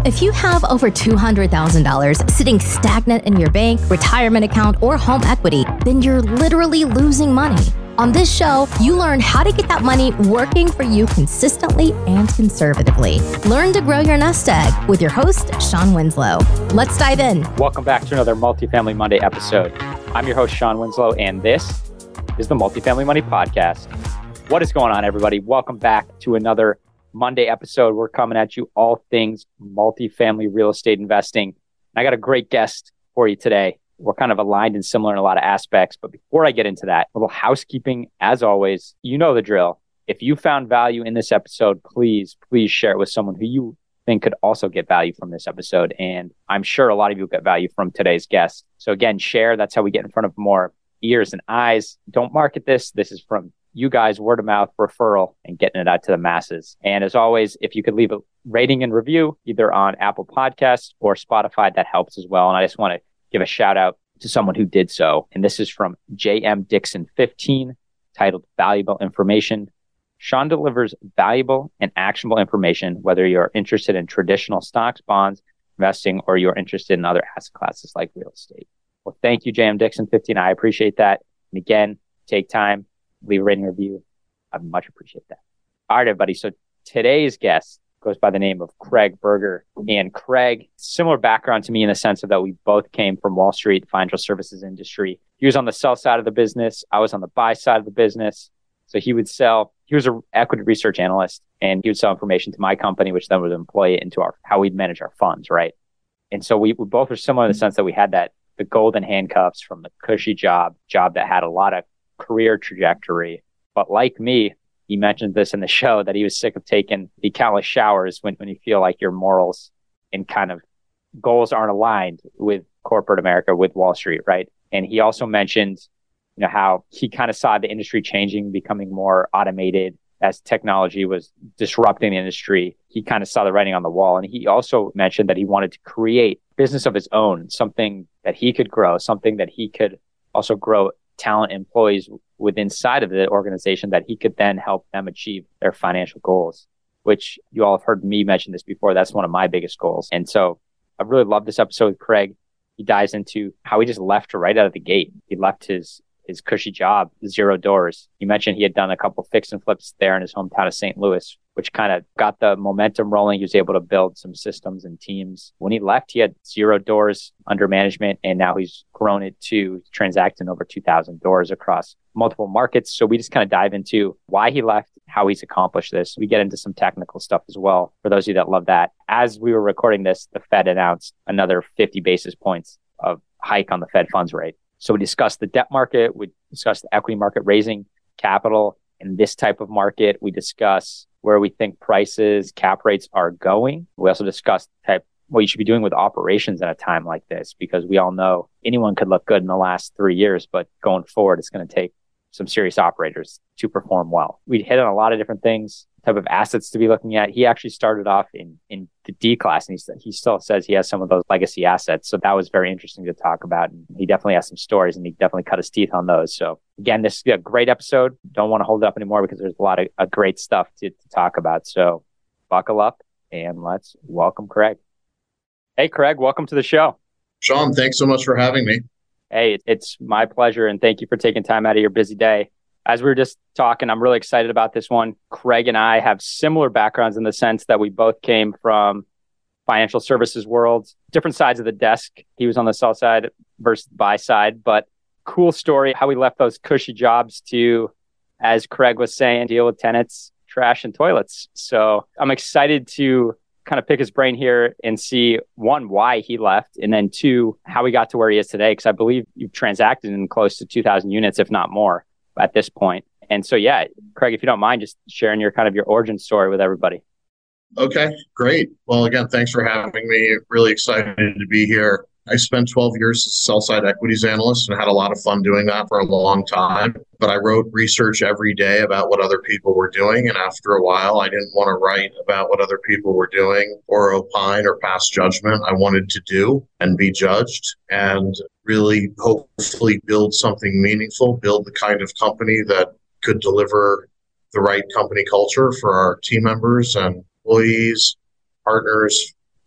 If you have over $200,000 sitting stagnant in your bank, retirement account, or home equity, then you're literally losing money. On this show, you learn how to get that money working for you consistently and conservatively. Learn to grow your nest egg with your host, Sean Winslow. Let's dive in. Welcome back to another Multifamily Monday episode. I'm your host, Sean Winslow, and this is the Multifamily Money Podcast. What is going on, everybody? Welcome back to another Monday episode. We're coming at you all things multifamily real estate investing. I got a great guest for you today. We're kind of aligned and similar in a lot of aspects. But before I get into that, a little housekeeping. As always, you know the drill. If you found value in this episode, please share it with someone who you think could also get value from this episode. And I'm sure a lot of you get value from today's guest. So again, share. That's how we get in front of more ears and eyes. Don't market this. This is from you guys, word of mouth, referral, and getting it out to the masses. And as always, if you could leave a rating and review, either on Apple Podcasts or Spotify, that helps as well. And I just want to give a shout out to someone who did so. And this is from JM Dixon 15, titled Valuable Information. Sean delivers valuable and actionable information, whether you're interested in traditional stocks, bonds, investing, or you're interested in other asset classes like real estate. Well, thank you, JM Dixon 15. I appreciate that. And again, take time, leave a rating review. I much appreciate that. All right, everybody. So today's guest goes by the name of Craig Berger. And Craig, similar background to me in the sense of that we both came from Wall Street, financial services industry. He was on the sell side of the business. I was on the buy side of the business. So he was an equity research analyst, and he would sell information to my company, which then would employ it into how we'd manage our funds, right? And so we both are similar in the sense that we had the golden handcuffs from the cushy job that had a lot of career trajectory. But like me, he mentioned this in the show that he was sick of taking the countless showers when you feel like your morals and kind of goals aren't aligned with corporate America, with Wall Street, right? And he also mentioned, how he kind of saw the industry changing, becoming more automated as technology was disrupting the industry. He kind of saw the writing on the wall. And he also mentioned that he wanted to create business of his own, something that he could grow, something that he could also grow talent employees with inside of the organization that he could then help them achieve their financial goals, which you all have heard me mention this before. That's one of my biggest goals. And so I really love this episode with Craig. He dives into how he just left right out of the gate. He left his cushy job, 0 doors. You mentioned he had done a couple fix and flips there in his hometown of St. Louis, which kind of got the momentum rolling. He was able to build some systems and teams. When he left, he had 0 doors under management, and now he's grown it to transacting over 2,000 doors across multiple markets. So we just kind of dive into why he left, how he's accomplished this. We get into some technical stuff as well, for those of you that love that. As we were recording this, the Fed announced another 50 basis points of hike on the Fed funds rate. So we discussed the debt market, we discussed the equity market, raising capital in this type of market. We discuss where we think prices, cap rates are going. We also discussed what you should be doing with operations at a time like this, because we all know anyone could look good in the last 3 years, but going forward, it's going to take some serious operators to perform well. We hit on a lot of different things, type of assets to be looking at. He actually started off in the D class, and he still says he has some of those legacy assets. So that was very interesting to talk about. And he definitely has some stories, and he definitely cut his teeth on those. So again, this is a great episode. Don't want to hold it up anymore because there's a lot of great stuff to talk about. So buckle up and let's welcome Craig. Hey, Craig, welcome to the show. Sean, thanks so much for having me. Hey, it's my pleasure, and thank you for taking time out of your busy day. As we were just talking, I'm really excited about this one. Craig and I have similar backgrounds in the sense that we both came from financial services worlds, different sides of the desk. He was on the sell side versus the buy side, but cool story how we left those cushy jobs to, as Craig was saying, deal with tenants, trash, and toilets. So I'm excited to kind of pick his brain here and see, one, why he left, and then two, how he got to where he is today. Because I believe you've transacted in close to 2,000 units, if not more, at this point. And so, yeah, Craig, if you don't mind, just sharing your origin story with everybody. Okay, great. Well, again, thanks for having me. Really excited to be here. I spent 12 years as a sell-side equities analyst and had a lot of fun doing that for a long time. But I wrote research every day about what other people were doing. And after a while, I didn't want to write about what other people were doing or opine or pass judgment. I wanted to do and be judged and really hopefully build something meaningful, build the kind of company that could deliver the right company culture for our team members and employees, partners,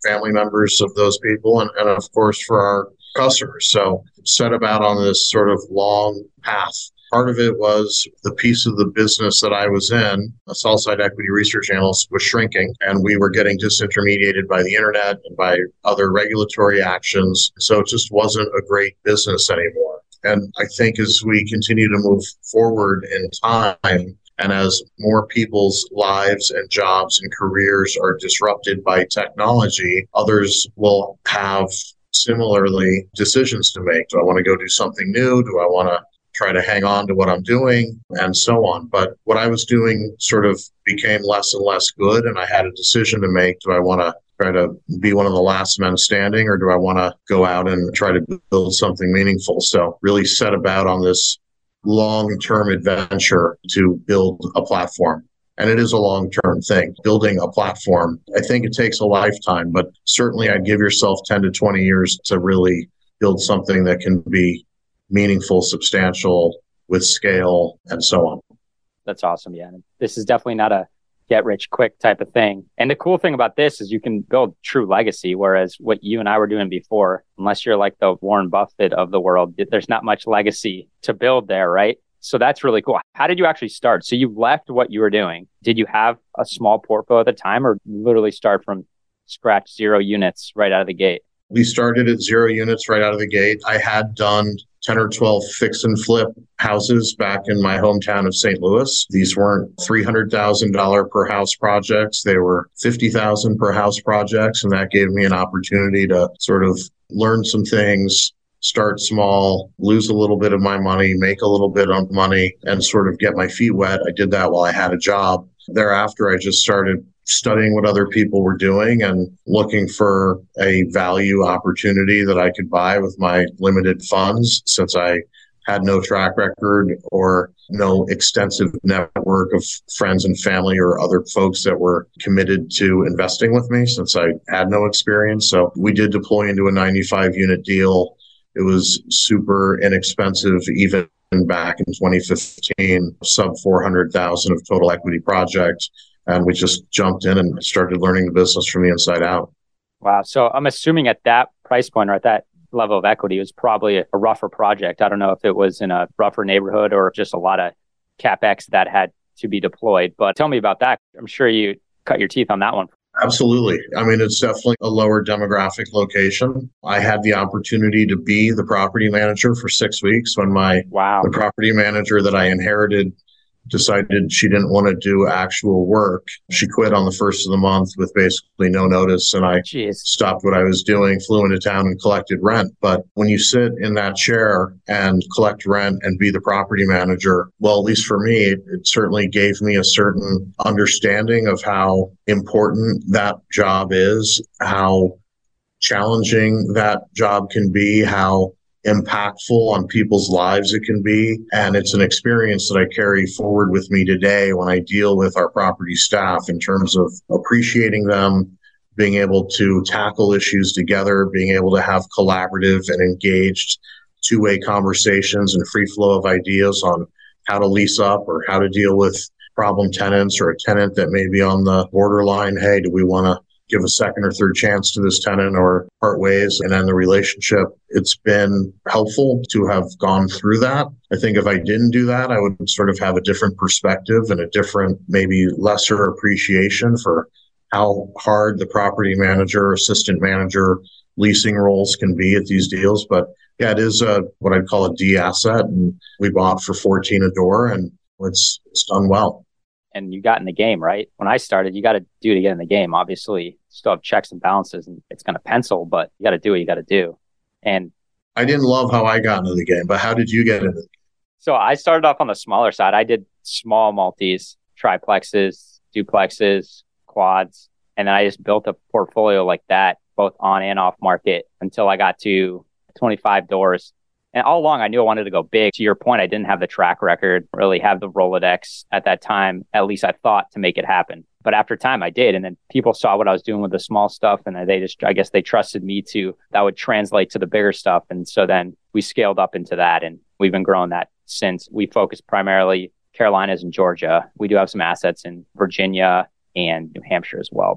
family members of those people, and of course for our customers. So set about on this sort of long path. Part of it was the piece of the business that I was in, a sell-side equity research analyst, was shrinking, and we were getting disintermediated by the internet and by other regulatory actions. So it just wasn't a great business anymore. And I think as we continue to move forward in time, and as more people's lives and jobs and careers are disrupted by technology, others will have similarly decisions to make. Do I want to go do something new? Do I want to try to hang on to what I'm doing, and so on? But what I was doing sort of became less and less good, and I had a decision to make. Do I want to try to be one of the last men standing, or do I want to go out and try to build something meaningful? So really set about on this long-term adventure to build a platform. And it is a long-term thing, building a platform. I think it takes a lifetime, but certainly I'd give yourself 10 to 20 years to really build something that can be meaningful, substantial, with scale, and so on. That's awesome. Yeah. This is definitely not a get rich quick type of thing. And the cool thing about this is you can build true legacy, whereas what you and I were doing before, unless you're like the Warren Buffett of the world, there's not much legacy to build there, right? So that's really cool. How did you actually start? So you left what you were doing. Did you have a small portfolio at the time, or literally start from scratch, 0 units right out of the gate? We started at 0 units right out of the gate. I had done 10 or 12 fix and flip houses back in my hometown of St. Louis. These weren't $300,000 per house projects. They were $50,000 per house projects. And that gave me an opportunity to sort of learn some things, start small, lose a little bit of my money, make a little bit of money, and sort of get my feet wet. I did that while I had a job. Thereafter, I just started studying what other people were doing and looking for a value opportunity that I could buy with my limited funds, since I had no track record or no extensive network of friends and family or other folks that were committed to investing with me, since I had no experience. So we did deploy into a 95 unit deal. It was super inexpensive, even back in 2015, sub 400,000 of total equity project. And we just jumped in and started learning the business from the inside out. Wow. So I'm assuming at that price point or at that level of equity, it was probably a rougher project. I don't know if it was in a rougher neighborhood or just a lot of CapEx that had to be deployed. But tell me about that. I'm sure you cut your teeth on that one. Absolutely. I mean, it's definitely a lower demographic location. I had the opportunity to be the property manager for 6 weeks when the property manager that I inherited decided she didn't want to do actual work. She quit on the first of the month with basically no notice, and I stopped what I was doing, flew into town and collected rent. But when you sit in that chair and collect rent and be the property manager, well, at least for me, it certainly gave me a certain understanding of how important that job is, how challenging that job can be, how impactful on people's lives it can be. And it's an experience that I carry forward with me today when I deal with our property staff, in terms of appreciating them, being able to tackle issues together, being able to have collaborative and engaged two-way conversations and free flow of ideas on how to lease up or how to deal with problem tenants, or a tenant that may be on the borderline. Hey, do we want to give a second or third chance to this tenant or part ways and end the relationship? It's been helpful to have gone through that. I think if I didn't do that, I would sort of have a different perspective and a different, maybe lesser appreciation for how hard the property manager, assistant manager, leasing roles can be at these deals. But yeah, it is what I'd call a D asset. And we bought for 14 a door, and it's done well. And you got in the game, right? When I started, you got to do to get in the game. Obviously, still have checks and balances, and it's going to pencil, but you got to do what you got to do. And I didn't love how I got into the game, but how did you get into the game? So I started off on the smaller side. I did small multis, triplexes, duplexes, quads, and then I just built a portfolio like that, both on and off market, until I got to 25 doors. And all along, I knew I wanted to go big. To your point, I didn't have the track record, really have the Rolodex at that time, at least I thought, to make it happen. But after time, I did. And then people saw what I was doing with the small stuff. And I guess they trusted me that would translate to the bigger stuff. And so then we scaled up into that. And we've been growing that since. We focus primarily Carolinas and Georgia. We do have some assets in Virginia and New Hampshire as well, but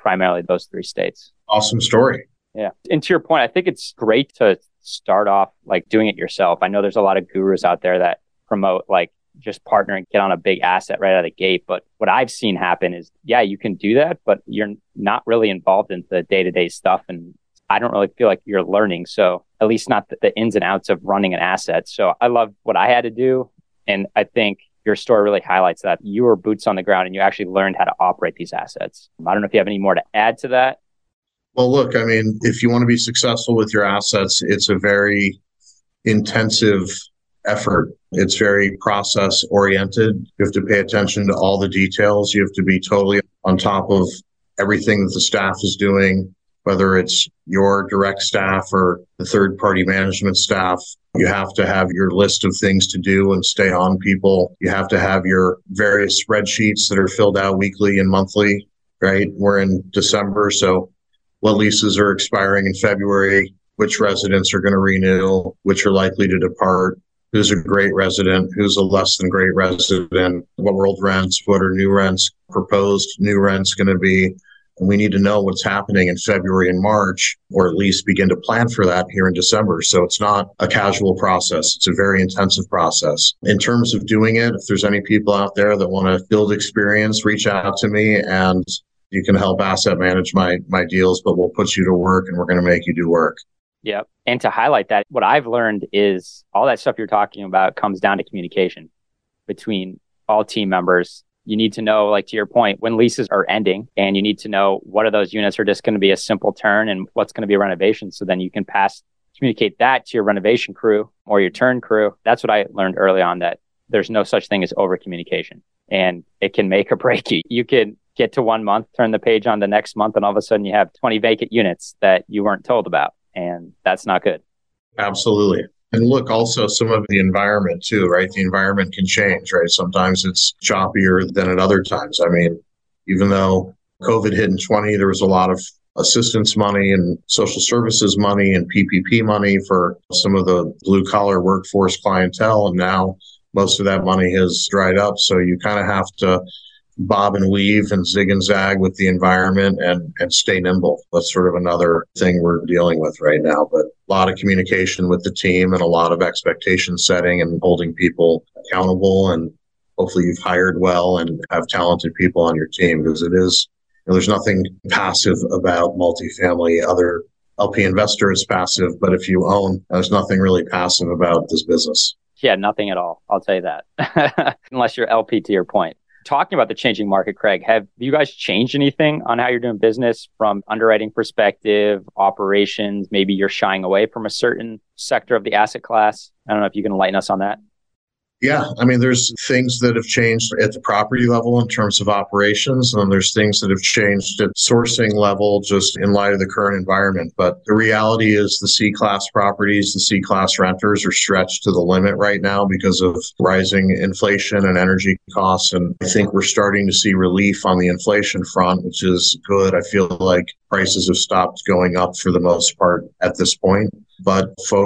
primarily those 3 states. Awesome story. Yeah. And to your point, I think it's great to start off like doing it yourself. I know there's a lot of gurus out there that promote like just partner and get on a big asset right out of the gate. But what I've seen happen is, yeah, you can do that, but you're not really involved in the day-to-day stuff. And I don't really feel like you're learning. So at least not the ins and outs of running an asset. So I love what I had to do. And I think your story really highlights that you were boots on the ground and you actually learned how to operate these assets. I don't know if you have any more to add to that. Well, look, I mean, if you want to be successful with your assets, it's a very intensive effort. It's very process oriented. You have to pay attention to all the details. You have to be totally on top of everything that the staff is doing, whether it's your direct staff or the third party management staff. You have to have your list of things to do and stay on people. You have to have your various spreadsheets that are filled out weekly and monthly, right? We're in December, so what leases are expiring in February, which residents are going to renew, which are likely to depart, who's a great resident, who's a less than great resident, what world rents, what are new rents, proposed new rents going to be. And we need to know what's happening in February and March, or at least begin to plan for that here in December. So it's not a casual process. It's a very intensive process. In terms of doing it, if there's any people out there that want to build experience, reach out to me and you can help asset manage my deals, but we'll put you to work and we're going to make you do work. Yep. And to highlight that, what I've learned is all that stuff you're talking about comes down to communication between all team members. You need to know, like to your point, when leases are ending, and you need to know what of those units are just going to be a simple turn and what's going to be a renovation. So then you can communicate that to your renovation crew or your turn crew. That's what I learned early on, that there's no such thing as over communication, and it can make or break you. You can get to 1 month, turn the page on the next month, and all of a sudden you have 20 vacant units that you weren't told about. And that's not good. Absolutely. And look, also some of the environment too, right? The environment can change, right? Sometimes it's choppier than at other times. I mean, even though COVID hit in 20, there was a lot of assistance money and social services money and PPP money for some of the blue collar workforce clientele. And now most of that money has dried up. So you kind of have to bob and weave and zig and zag with the environment and stay nimble. That's sort of another thing we're dealing with right now. But a lot of communication with the team and a lot of expectation setting and holding people accountable. And hopefully you've hired well and have talented people on your team, because it is, there's nothing passive about multifamily. Other LP investor is passive, but if you own, there's nothing really passive about this business. Yeah, nothing at all. I'll tell you that. Unless you're LP, to your point. Talking about the changing market, Craig, have you guys changed anything on how you're doing business from underwriting perspective, operations? Maybe you're shying away from a certain sector of the asset class. I don't know if you can enlighten us on that. Yeah, I mean, there's things that have changed at the property level in terms of operations, and then there's things that have changed at sourcing level just in light of the current environment. But the reality is the C-class properties, the C-class renters are stretched to the limit right now because of rising inflation and energy costs. And I think we're starting to see relief on the inflation front, which is good. I feel like prices have stopped going up for the most part at this point. But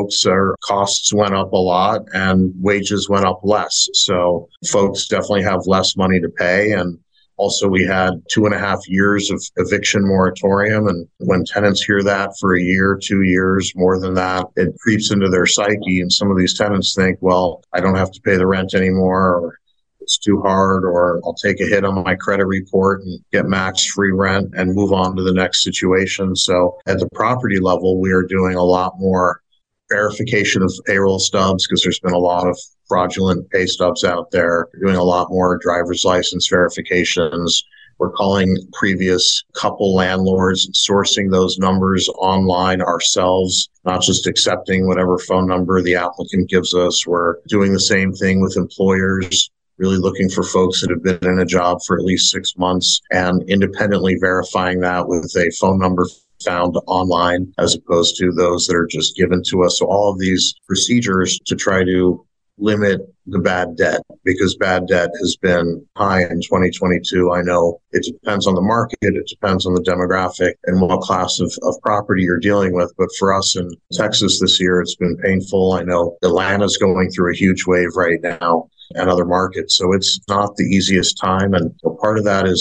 costs went up a lot and wages went up less. So folks definitely have less money to pay. And also we had 2.5 years of eviction moratorium. And when tenants hear that for a year, 2 years, more than that, it creeps into their psyche. And some of these tenants think, well, I don't have to pay the rent anymore, or it's too hard, or I'll take a hit on my credit report and get max free rent and move on to the next situation. So at the property level, we are doing a lot more verification of payroll stubs because there's been a lot of fraudulent pay stubs out there. We're doing a lot more driver's license verifications. We're calling previous couple landlords, sourcing those numbers online ourselves, not just accepting whatever phone number the applicant gives us. We're doing the same thing with employers, really looking for folks that have been in a job for at least 6 months and independently verifying that with a phone number found online as opposed to those that are just given to us. So all of these procedures to try to limit the bad debt, because bad debt has been high in 2022. I know it depends on the market, it depends on the demographic and what class of property you're dealing with. But for us in Texas this year, it's been painful. I know Atlanta's going through a huge wave right now and other markets. So it's not the easiest time. And part of that is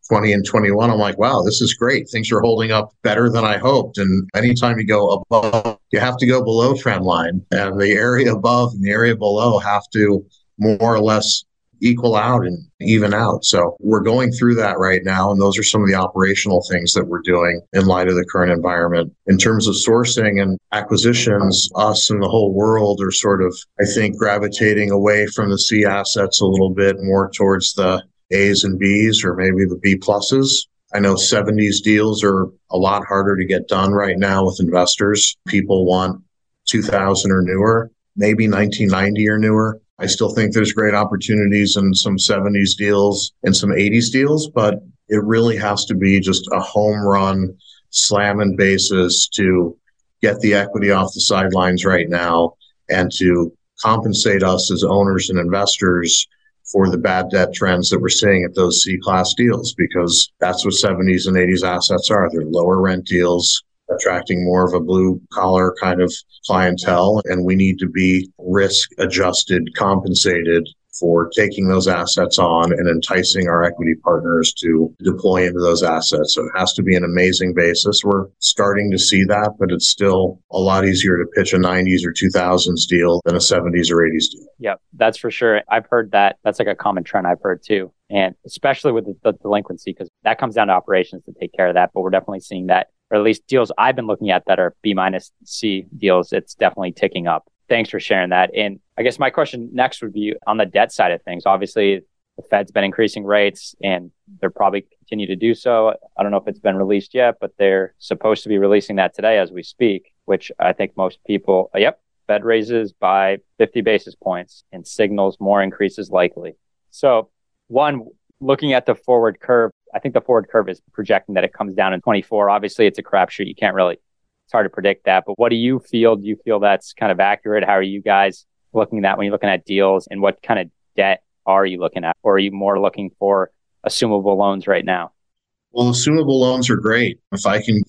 20 and 21, I'm like, wow, this is great. Things are holding up better than I hoped. And anytime you go above, you have to go below trend line. And the area above and the area below have to more or less equal out and even out. So we're going through that right now. And those are some of the operational things that we're doing in light of the current environment. In terms of sourcing and acquisitions, us and the whole world are sort of, I think, gravitating away from the C assets a little bit more towards the A's and B's or maybe the B pluses. I know 70s deals are a lot harder to get done right now with investors. People want 2000 or newer, maybe 1990 or newer. I still think there's great opportunities in some 70s deals and some 80s deals, but it really has to be just a home run slamming basis to get the equity off the sidelines right now and to compensate us as owners and investors for the bad debt trends that we're seeing at those C-class deals, because that's what 70s and 80s assets are. They're lower rent deals, attracting more of a blue collar kind of clientele. And we need to be risk adjusted, compensated for taking those assets on and enticing our equity partners to deploy into those assets. So it has to be an amazing basis. We're starting to see that, but it's still a lot easier to pitch a 90s or 2000s deal than a 70s or 80s deal. Yep, that's for sure. I've heard that. That's like a common trend I've heard too. And especially with the delinquency, because that comes down to operations to take care of that. But we're definitely seeing that, or at least deals I've been looking at that are B minus C deals, it's definitely ticking up. Thanks for sharing that. And I guess my question next would be on the debt side of things. Obviously, the Fed's been increasing rates and they're probably continue to do so. I don't know if it's been released yet, but they're supposed to be releasing that today as we speak, which I think most people, Fed raises by 50 basis points and signals more increases likely. So one, looking at the forward curve, I think the forward curve is projecting that it comes down in 24. Obviously, it's a crapshoot. You can't really, it's hard to predict that. But what do you feel? Do you feel that's kind of accurate? How are you guys looking at that when you're looking at deals? And what kind of debt are you looking at? Or are you more looking for assumable loans right now? Well, assumable loans are great. If I can,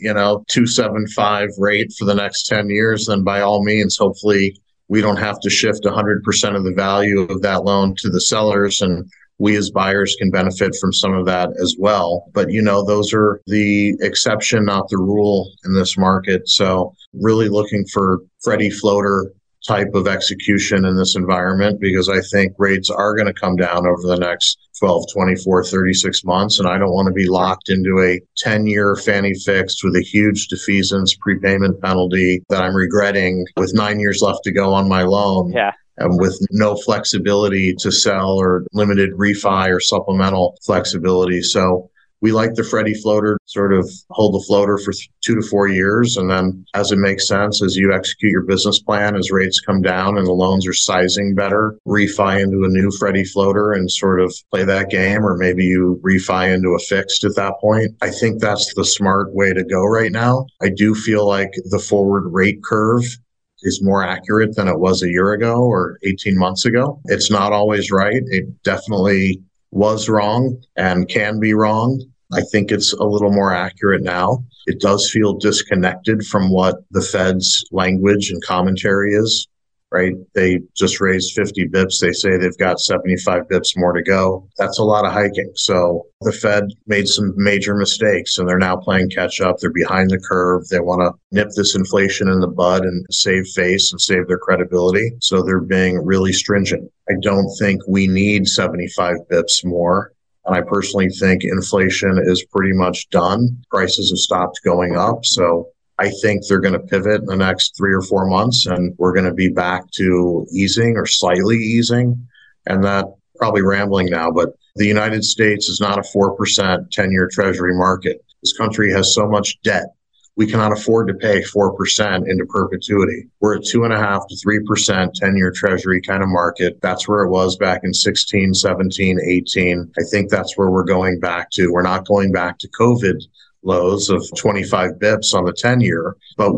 2.75 rate for the next 10 years, then by all means, hopefully we don't have to shift 100% of the value of that loan to the sellers, and we as buyers can benefit from some of that as well. But, those are the exception, not the rule in this market. So really looking for Freddie floater type of execution in this environment, because I think rates are going to come down over the next 12, 24, 36 months. And I don't want to be locked into a 10-year Fannie fixed with a huge defeasance prepayment penalty that I'm regretting with 9 years left to go on my loan. Yeah. And with no flexibility to sell or limited refi or supplemental flexibility. So we like the Freddie floater, sort of hold the floater for 2 to 4 years. And then as it makes sense, as you execute your business plan, as rates come down and the loans are sizing better, refi into a new Freddie floater and sort of play that game. Or maybe you refi into a fixed at that point. I think that's the smart way to go right now. I do feel like the forward rate curve is more accurate than it was a year ago or 18 months ago. It's not always right. It definitely was wrong and can be wrong. I think it's a little more accurate now. It does feel disconnected from what the Fed's language and commentary is, right? They just raised 50 bips. They say they've got 75 bips more to go. That's a lot of hiking. So the Fed made some major mistakes and they're now playing catch up. They're behind the curve. They want to nip this inflation in the bud and save face and save their credibility. So they're being really stringent. I don't think we need 75 bips more. And I personally think inflation is pretty much done. Prices have stopped going up. So I think they're going to pivot in the next 3 or 4 months and we're going to be back to easing or slightly easing. And that probably rambling now, but the United States is not a 4% 10-year treasury market. This country has so much debt. We cannot afford to pay 4% into perpetuity. We're at 2.5 to 3% 10-year treasury kind of market. That's where it was back in 16, 17, 18. I think that's where we're going back to. We're not going back to COVID lows of 25 bips on the 10-year, but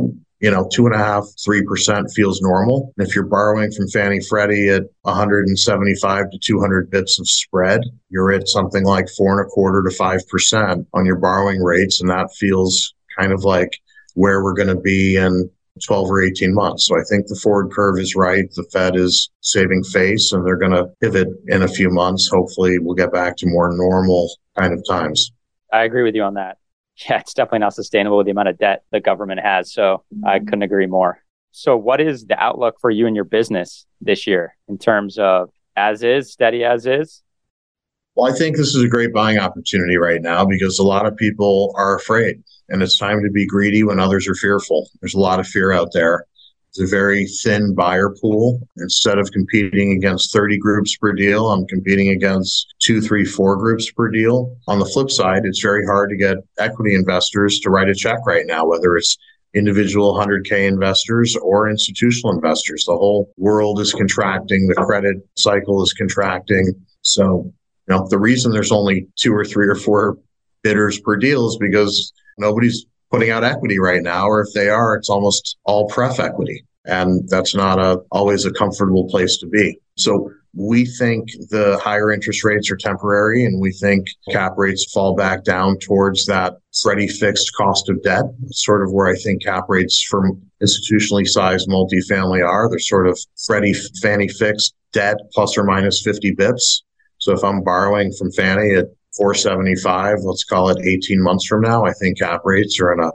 2.5, 3% feels normal. And if you're borrowing from Fannie Freddie at 175 to 200 bips of spread, you're at something like 4.25 to 5% on your borrowing rates. And that feels kind of like where we're going to be in 12 or 18 months. So I think the forward curve is right. The Fed is saving face and they're going to pivot in a few months. Hopefully we'll get back to more normal kind of times. I agree with you on that. Yeah, it's definitely not sustainable with the amount of debt the government has. So I couldn't agree more. So what is the outlook for you and your business this year in terms of as is, steady as is? Well, I think this is a great buying opportunity right now because a lot of people are afraid and it's time to be greedy when others are fearful. There's a lot of fear out there. It's a very thin buyer pool. Instead of competing against 30 groups per deal, I'm competing against 2, 3, 4 groups per deal. On the flip side, it's very hard to get equity investors to write a check right now, whether it's individual 100K investors or institutional investors. The whole world is contracting. The credit cycle is contracting. So, the reason there's only 2 or 3 or 4 bidders per deal is because nobody's putting out equity right now, or if they are, it's almost all pref equity. And that's not always a comfortable place to be. So we think the higher interest rates are temporary, and we think cap rates fall back down towards that Freddie fixed cost of debt. It's sort of where I think cap rates for institutionally sized multifamily are. They're sort of Freddie Fannie fixed debt plus or minus 50 bips. So if I'm borrowing from Fannie at 475, let's call it 18 months from now, I think cap rates are in a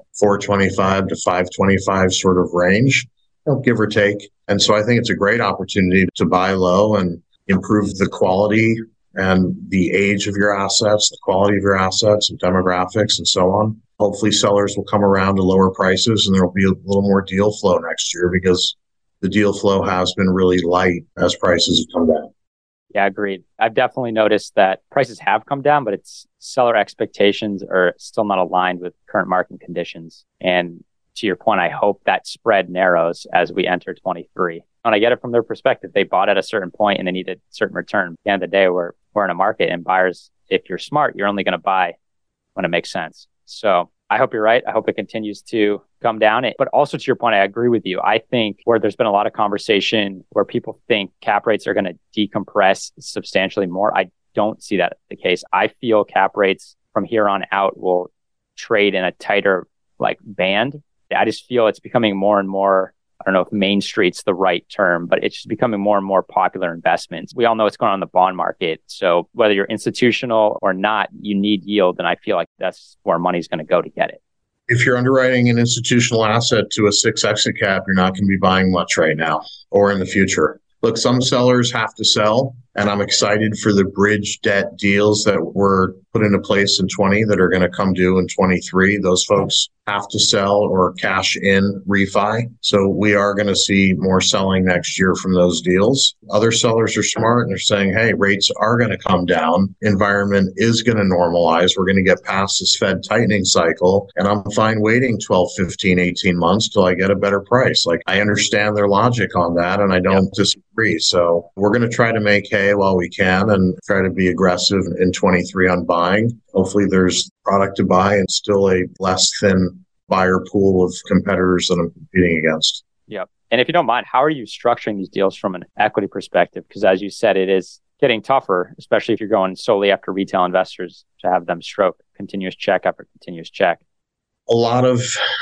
425 to 525 sort of range, give or take. And so I think it's a great opportunity to buy low and improve the quality and the age of your assets, the quality of your assets and demographics and so on. Hopefully sellers will come around to lower prices and there'll be a little more deal flow next year because the deal flow has been really light as prices have come down. Yeah, agreed. I've definitely noticed that prices have come down, but it's seller expectations are still not aligned with current market conditions. And to your point, I hope that spread narrows as we enter 23. And I get it from their perspective. They bought at a certain point and they needed a certain return. At the end of the day, we're in a market, and buyers, if you're smart, you're only going to buy when it makes sense. So I hope you're right. I hope it continues to come down. But also to your point, I agree with you. I think where there's been a lot of conversation where people think cap rates are going to decompress substantially more, I don't see that the case. I feel cap rates from here on out will trade in a tighter band. I just feel it's becoming more and more, I don't know if Main Street's the right term, but it's just becoming more and more popular investments. We all know what's going on in the bond market. So whether you're institutional or not, you need yield. And I feel like that's where money's going to go to get it. If you're underwriting an institutional asset to a 6 exit cap, you're not going to be buying much right now or in the future. Look, some sellers have to sell, and I'm excited for the bridge debt deals that were put into place in 20 that are going to come due in 23. Those folks have to sell or cash in refi. So we are going to see more selling next year from those deals. Other sellers are smart and they're saying, hey, rates are going to come down. Environment is going to normalize. We're going to get past this Fed tightening cycle. And I'm fine waiting 12, 15, 18 months till I get a better price. I understand their logic on that, and I don't disagree. So we're going to try to make hay while we can and try to be aggressive in 23 on buying. Hopefully there's product to buy and still a less thin buyer pool of competitors that I'm competing against. Yep. And if you don't mind, how are you structuring these deals from an equity perspective? Because as you said, it is getting tougher, especially if you're going solely after retail investors to have them stroke continuous check after continuous check. A lot of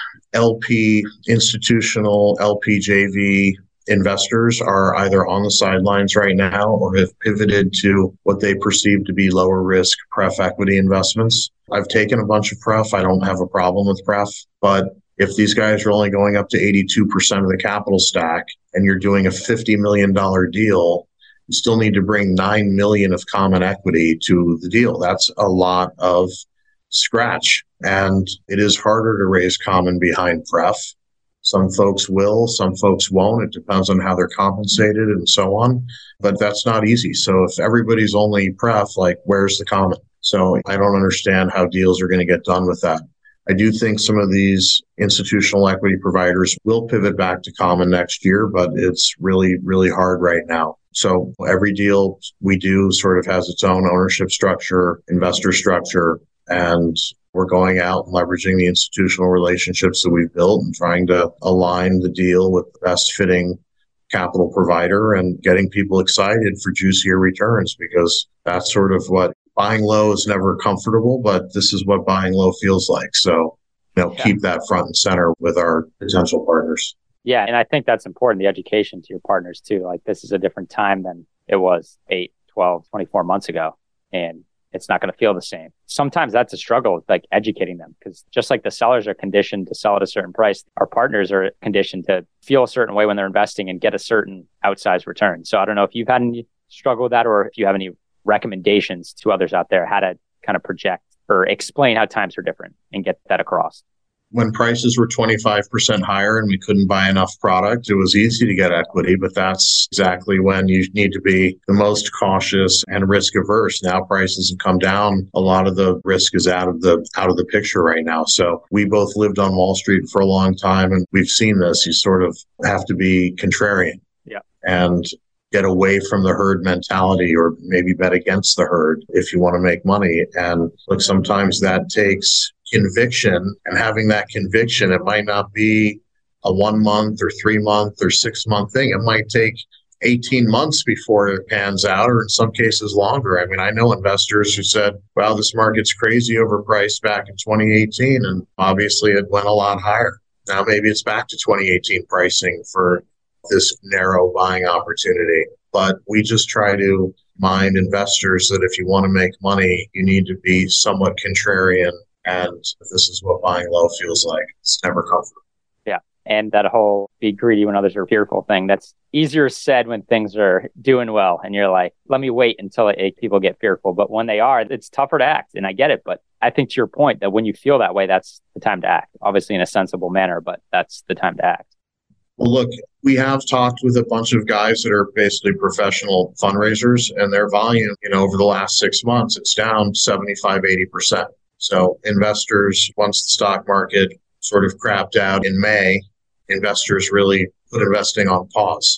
LP, institutional, LP JV investors are either on the sidelines right now or have pivoted to what they perceive to be lower risk pref equity investments. I've taken a bunch of pref. I don't have a problem with pref, but if these guys are only going up to 82% of the capital stack and you're doing a $50 million deal, you still need to bring $9 million of common equity to the deal. That's a lot of scratch, and it is harder to raise common behind pref. Some folks will, some folks won't. It depends on how they're compensated and so on. But that's not easy. So if everybody's only pref, where's the common? So I don't understand how deals are going to get done with that. I do think some of these institutional equity providers will pivot back to common next year, but it's really, really hard right now. So every deal we do sort of has its own ownership structure, investor structure, and we're going out and leveraging the institutional relationships that we've built and trying to align the deal with the best fitting capital provider and getting people excited for juicier returns, because that's sort of what buying low is never comfortable, but this is what buying low feels like. So, keep that front and center with our potential partners. Yeah. And I think that's important, the education to your partners too. This is a different time than it was 8, 12, 24 months ago. And it's not going to feel the same. Sometimes that's a struggle, like educating them, because just like the sellers are conditioned to sell at a certain price, our partners are conditioned to feel a certain way when they're investing and get a certain outsized return. So I don't know if you've had any struggle with that, or if you have any recommendations to others out there, how to kind of project or explain how times are different and get that across. When prices were 25% higher and we couldn't buy enough product, it was easy to get equity, but that's exactly when you need to be the most cautious and risk averse. Now prices have come down. A lot of the risk is out of the picture right now. So we both lived on Wall Street for a long time, and we've seen this. You sort of have to be contrarian. Yeah. And get away from the herd mentality, or maybe bet against the herd if you want to make money. And look, sometimes that takes conviction, and having that conviction, it might not be a 1 month or 3 month or 6 month thing. It might take 18 months before it pans out, or in some cases longer. I mean, I know investors who said, wow, this market's crazy overpriced back in 2018. And obviously it went a lot higher. Now maybe it's back to 2018 pricing for this narrow buying opportunity. But we just try to mind investors that if you want to make money, you need to be somewhat contrarian. And this is what buying low feels like. It's never comfortable. Yeah. And that whole be greedy when others are fearful thing, that's easier said when things are doing well. And you're like, let me wait until people get fearful. But when they are, it's tougher to act. And I get it. But I think to your point that when you feel that way, that's the time to act. Obviously in a sensible manner, but that's the time to act. Well, look, we have talked with a bunch of guys that are basically professional fundraisers, and their volume, over the last 6 months, it's down 75, 80%. So investors, once the stock market sort of crapped out in May, investors really put investing on pause.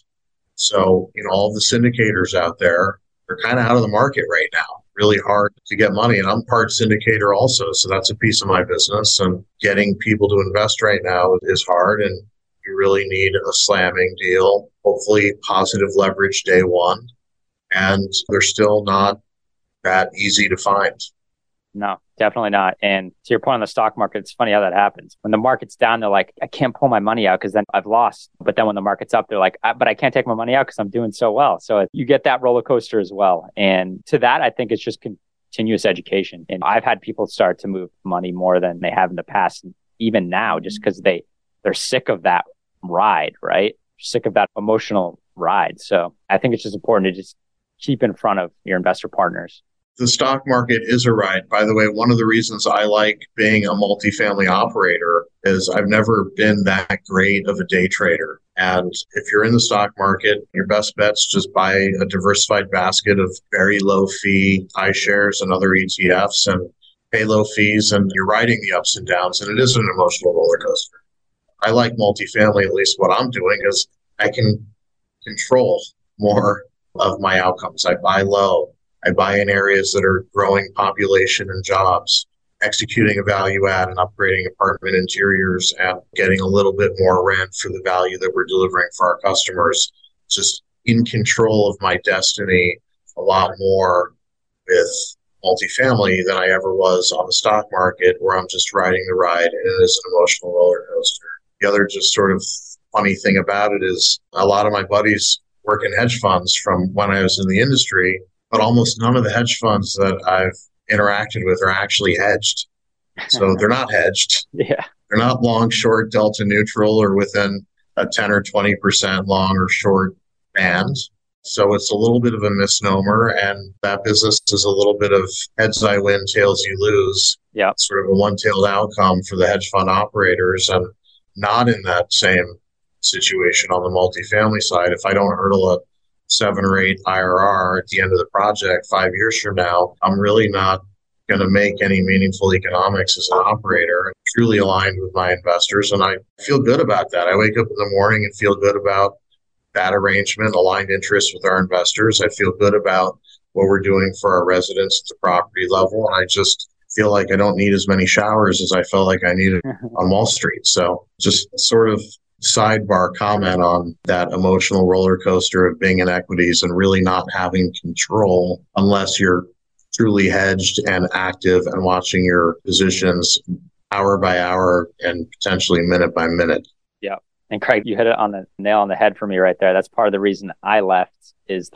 So, all the syndicators out there are kind of out of the market right now. Really hard to get money. And I'm part syndicator also. So that's a piece of my business. And getting people to invest right now is hard. And you really need a slamming deal, hopefully positive leverage day one. And they're still not that easy to find. No, definitely not. And to your point on the stock market, it's funny how that happens. When the market's down, they're like, I can't pull my money out because then I've lost. But then when the market's up, they're like, but I can't take my money out because I'm doing so well. So you get that roller coaster as well. And to that, I think it's just continuous education. And I've had people start to move money more than they have in the past, even now, just because they're sick of that ride, right? Sick of that emotional ride. So I think it's just important to just keep in front of your investor partners. The stock market is a ride. By the way, one of the reasons I like being a multifamily operator is I've never been that great of a day trader. And if you're in the stock market, your best bet's just buy a diversified basket of very low fee iShares and other ETFs and pay low fees, and you're riding the ups and downs. And it is an emotional roller coaster. I like multifamily, at least what I'm doing, is I can control more of my outcomes. I buy low. I buy in areas that are growing population and jobs, executing a value add and upgrading apartment interiors and getting a little bit more rent for the value that we're delivering for our customers. Just in control of my destiny a lot more with multifamily than I ever was on the stock market, where I'm just riding the ride, and it is an emotional roller coaster. The other just sort of funny thing about it is a lot of my buddies work in hedge funds from when I was in the industry, but almost none of the hedge funds that I've interacted with are actually hedged. So they're not hedged. Yeah. They're not long, short, delta neutral, or within a 10 or 20% long or short band. So it's a little bit of a misnomer. And that business is a little bit of heads I win, tails you lose. Yeah. Sort of a one-tailed outcome for the hedge fund operators, and not in that same situation on the multifamily side. If I don't hurdle a 7 or 8 IRR at the end of the project 5 years from now, I'm really not going to make any meaningful economics as an operator. I'm truly aligned with my investors, and I feel good about that. I wake up in the morning and feel good about that arrangement, aligned interests with our investors. I feel good about what we're doing for our residents at the property level, and I just feel like I don't need as many showers as I felt like I needed on Wall Street. So just sort of sidebar comment on that emotional roller coaster of being in equities and really not having control unless you're truly hedged and active and watching your positions hour by hour and potentially minute by minute. Yeah. And Craig, you hit it on the nail on the head for me right there. That's part of the reason I left, is the whole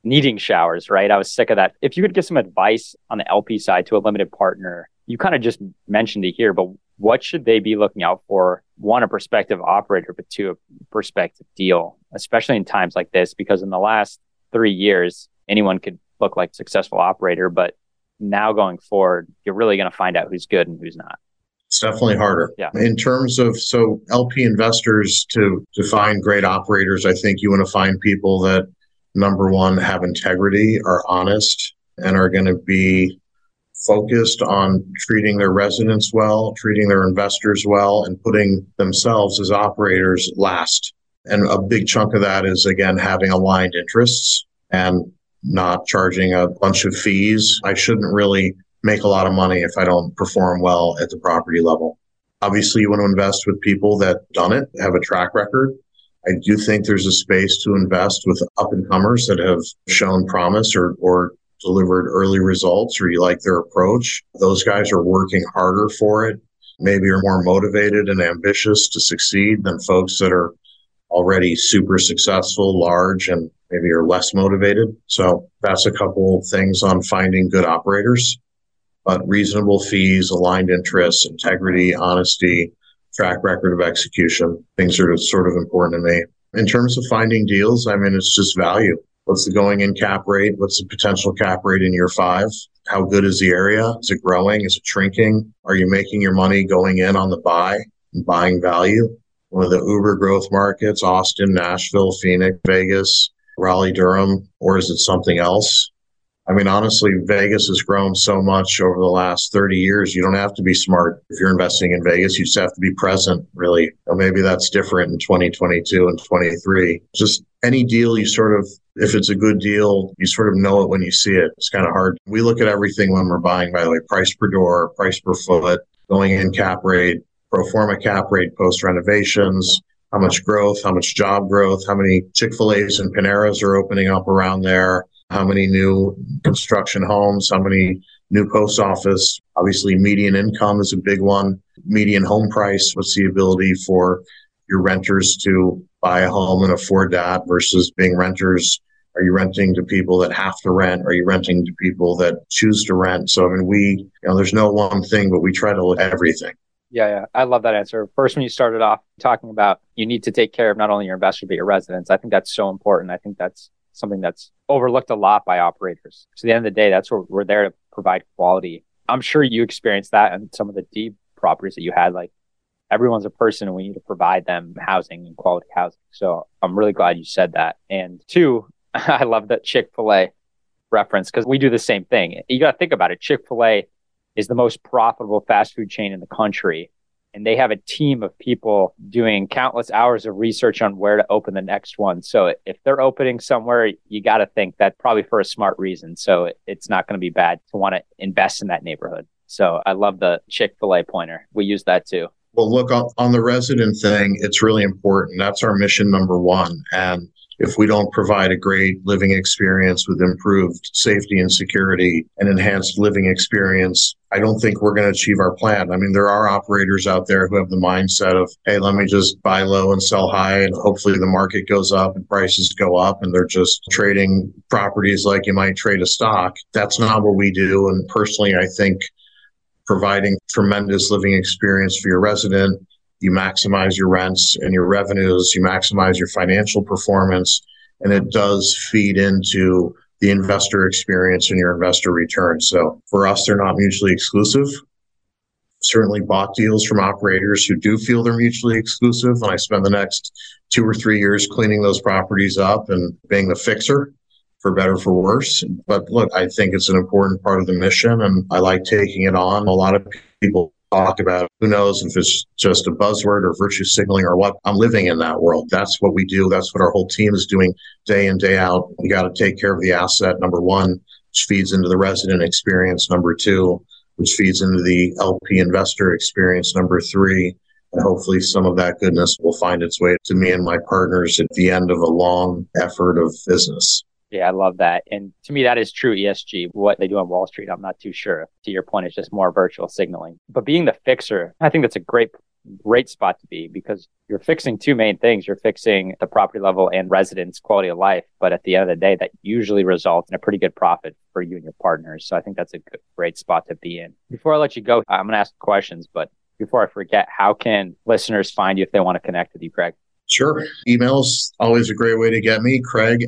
needing showers, right? I was sick of that. If you could give some advice on the LP side to a limited partner, you kind of just mentioned it here, but what should they be looking out for? One, a prospective operator, but two, a prospective deal, especially in times like this, because in the last 3 years, anyone could look like a successful operator, but now going forward, you're really going to find out who's good and who's not. It's definitely harder. Yeah. In terms of, so LP investors, to find great operators, I think you want to find people that, number one, have integrity, are honest, and are going to be focused on treating their residents well, treating their investors well, and putting themselves as operators last. And a big chunk of that is, again, having aligned interests and not charging a bunch of fees. I shouldn't really make a lot of money if I don't perform well at the property level. Obviously, you want to invest with people that done it, have a track record. I do think there's a space to invest with up-and-comers that have shown promise or delivered early results, or you like their approach. Those guys are working harder for it, maybe are more motivated and ambitious to succeed than folks that are already super successful, large, and maybe are less motivated. So that's a couple of things on finding good operators. But reasonable fees, aligned interests, integrity, honesty, track record of execution, things are sort of important to me. In terms of finding deals, I mean, it's just value. What's the going in cap rate? What's the potential cap rate in year 5? How good is the area? Is it growing? Is it shrinking? Are you making your money going in on the buy and buying value? One of the uber growth markets, Austin, Nashville, Phoenix, Vegas, Raleigh, Durham, or is it something else? I mean, honestly, Vegas has grown so much over the last 30 years. You don't have to be smart if you're investing in Vegas. You just have to be present, really. Or maybe that's different in 2022 and 23. Just any deal you sort of, if it's a good deal, you sort of know it when you see it. It's kind of hard. We look at everything when we're buying, by the way, price per door, price per foot, going in cap rate, pro forma cap rate, post renovations, how much growth, how much job growth, how many Chick-fil-A's and Paneras are opening up around there, how many new construction homes, how many new post office. Obviously, median income is a big one. Median home price, what's the ability for your renters to buy a home and afford that versus being renters? Are you renting to people that have to rent? Are you renting to people that choose to rent? So, I mean, there's no one thing, but we try to look at everything. Yeah. I love that answer. First, when you started off talking about you need to take care of not only your investors, but your residents, I think that's so important. I think that's something that's overlooked a lot by operators. So at the end of the day, that's where we're there to provide quality. I'm sure you experienced that in some of the deep properties that you had. Like, everyone's a person and we need to provide them housing and quality housing. So I'm really glad you said that. And two, I love that Chick-fil-A reference because we do the same thing. You got to think about it. Chick-fil-A is the most profitable fast food chain in the country. And they have a team of people doing countless hours of research on where to open the next one. So if they're opening somewhere, you got to think that probably for a smart reason. So it's not going to be bad to want to invest in that neighborhood. So I love the Chick-fil-A pointer. We use that too. Well, look, on the resident thing, it's really important. That's our mission number one. And if we don't provide a great living experience with improved safety and security and enhanced living experience, I don't think we're going to achieve our plan. I mean, there are operators out there who have the mindset of, hey, let me just buy low and sell high, and hopefully the market goes up and prices go up, and they're just trading properties like you might trade a stock. That's not what we do. And personally, I think providing tremendous living experience for your resident, you maximize your rents and your revenues, you maximize your financial performance, and it does feed into the investor experience and your investor return. So for us, they're not mutually exclusive. Certainly bought deals from operators who do feel they're mutually exclusive, and I spend the next 2 or 3 years cleaning those properties up and being the fixer, for better, for worse. But look, I think it's an important part of the mission, and I like taking it on. A lot of people talk about, who knows if it's just a buzzword or virtue signaling or what. I'm living in that world. That's what we do. That's what our whole team is doing day in, day out. We got to take care of the asset, number one, which feeds into the resident experience, number two, which feeds into the LP investor experience, number three. And hopefully some of that goodness will find its way to me and my partners at the end of a long effort of business. Yeah, I love that. And to me, that is true ESG. What they do on Wall Street, I'm not too sure. To your point, it's just more virtual signaling. But being the fixer, I think that's a great great spot to be because you're fixing two main things. You're fixing the property level and residents' quality of life. But at the end of the day, that usually results in a pretty good profit for you and your partners. So I think that's a great spot to be in. Before I let you go, I'm going to ask questions, but before I forget, how can listeners find you if they want to connect with you, Craig? Sure. Email's always a great way to get me,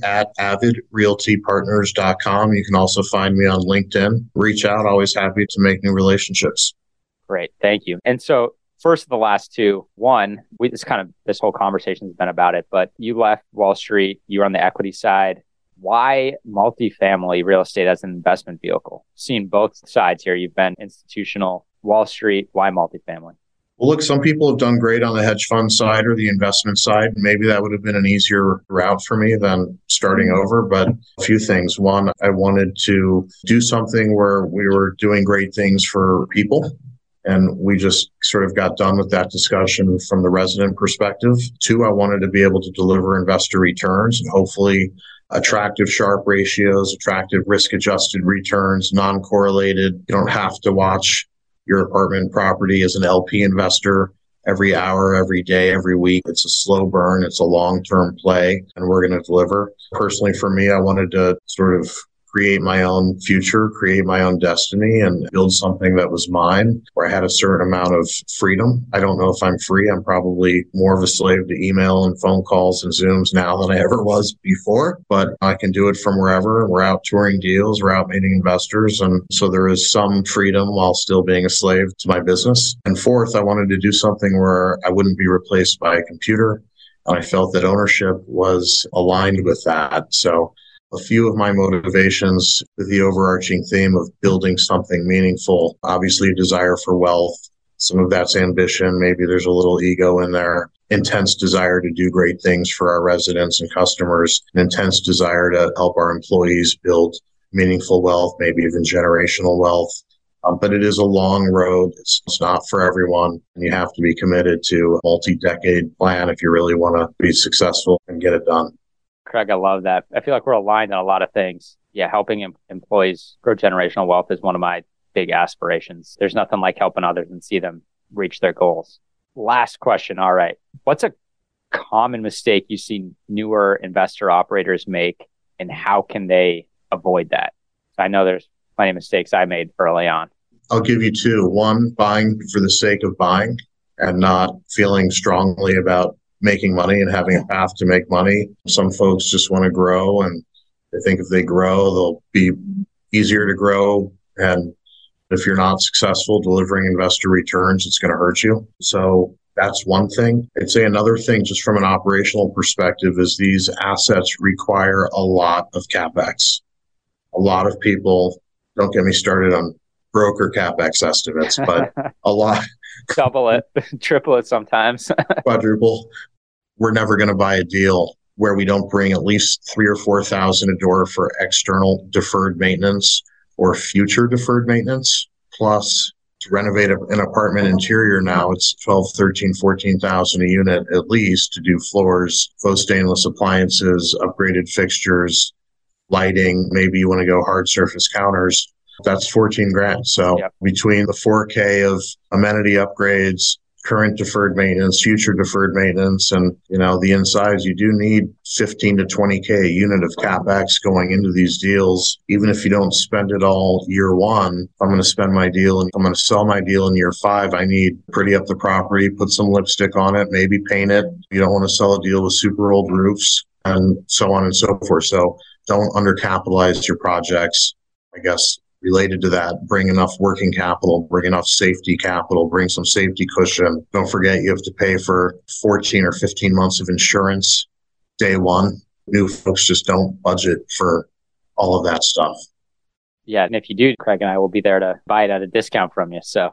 Craig@avidrealtypartners.com. You can also find me on LinkedIn. Reach out. Always happy to make new relationships. Great. Thank you. And so first of the last two, one, this whole conversation has been about it, but you left Wall Street, you were on the equity side. Why multifamily real estate as an investment vehicle? Seeing both sides here, you've been institutional, Wall Street, why multifamily? Well, look, some people have done great on the hedge fund side or the investment side. Maybe that would have been an easier route for me than starting over. But a few things. One, I wanted to do something where we were doing great things for people. And we just sort of got done with that discussion from the resident perspective. Two, I wanted to be able to deliver investor returns and hopefully attractive Sharpe ratios, attractive risk-adjusted returns, non-correlated. You don't have to watch your apartment property as an LP investor every hour, every day, every week. It's a slow burn. It's a long-term play, and we're going to deliver. Personally, for me, I wanted to sort of create my own future, create my own destiny, and build something that was mine, where I had a certain amount of freedom. I don't know if I'm free. I'm probably more of a slave to email and phone calls and Zooms now than I ever was before, but I can do it from wherever. We're out touring deals, we're out meeting investors, and so there is some freedom while still being a slave to my business. And fourth, I wanted to do something where I wouldn't be replaced by a computer, and I felt that ownership was aligned with that. So a few of my motivations with the overarching theme of building something meaningful, obviously a desire for wealth. Some of that's ambition. Maybe there's a little ego in there. Intense desire to do great things for our residents and customers. An intense desire to help our employees build meaningful wealth, maybe even generational wealth. But it is a long road. It's not for everyone. And you have to be committed to a multi-decade plan if you really want to be successful and get it done. Craig, I love that. I feel like we're aligned on a lot of things. Yeah, helping employees grow generational wealth is one of my big aspirations. There's nothing like helping others and see them reach their goals. Last question. All right. What's a common mistake you see newer investor operators make, and how can they avoid that? I know there's plenty of mistakes I made early on. I'll give you two. One, buying for the sake of buying and not feeling strongly about making money and having a path to make money. Some folks just want to grow, and they think if they grow, they'll be easier to grow. And if you're not successful delivering investor returns, it's going to hurt you. So that's one thing. I'd say another thing, just from an operational perspective, is these assets require a lot of CapEx. A lot of people, don't get me started on broker CapEx estimates, but a lot. Double it, triple it sometimes. Quadruple. We're never going to buy a deal where we don't bring at least $3,000 or $4,000 a door for external deferred maintenance or future deferred maintenance. Plus, to renovate an apartment interior now, it's $12,000, $13,000, $14,000 a unit at least to do floors, faux stainless appliances, upgraded fixtures, lighting. Maybe you want to go hard surface counters. That's $14,000. So between the 4K of amenity upgrades, current deferred maintenance, future deferred maintenance, and the insides, you do need 15 to 20K a unit of CapEx going into these deals. Even if you don't spend it all year one, if I'm going to spend my deal and I'm going to sell my deal in year 5, I need to pretty up the property, put some lipstick on it, maybe paint it. You don't want to sell a deal with super old roofs and so on and so forth. So don't undercapitalize your projects. I guess related to that, bring enough working capital, bring enough safety capital, bring some safety cushion. Don't forget you have to pay for 14 or 15 months of insurance day one. New folks just don't budget for all of that stuff. Yeah, and if you do, Craig and I will be there to buy it at a discount from you. So,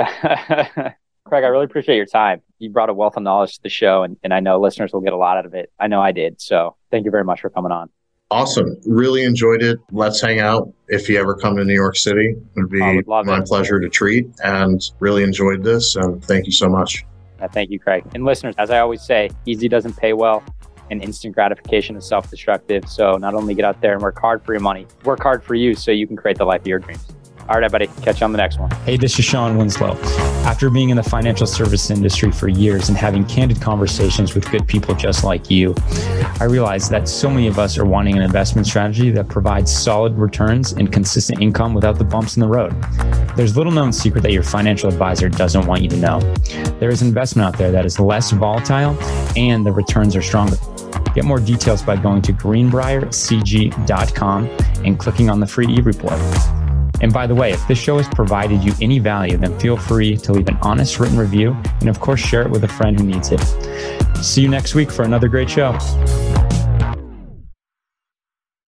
Craig, I really appreciate your time. You brought a wealth of knowledge to the show, and I know listeners will get a lot out of it. I know I did. So thank you very much for coming on. Awesome. Really enjoyed it. Let's hang out if you ever come to New York City. It would be my pleasure to treat, and really enjoyed this. And thank you so much. Thank you, Craig. And listeners, as I always say, easy doesn't pay well, and instant gratification is self-destructive. So not only get out there and work hard for your money, work hard for you so you can create the life of your dreams. All right, everybody. Catch you on the next one. Hey, this is Sean Winslow. After being in the financial service industry for years and having candid conversations with good people just like you, I realized that so many of us are wanting an investment strategy that provides solid returns and consistent income without the bumps in the road. There's little known secret that your financial advisor doesn't want you to know. There is an investment out there that is less volatile and the returns are stronger. Get more details by going to greenbriercg.com and clicking on the free e-report. And by the way, if this show has provided you any value, then feel free to leave an honest written review and of course share it with a friend who needs it. See you next week for another great show.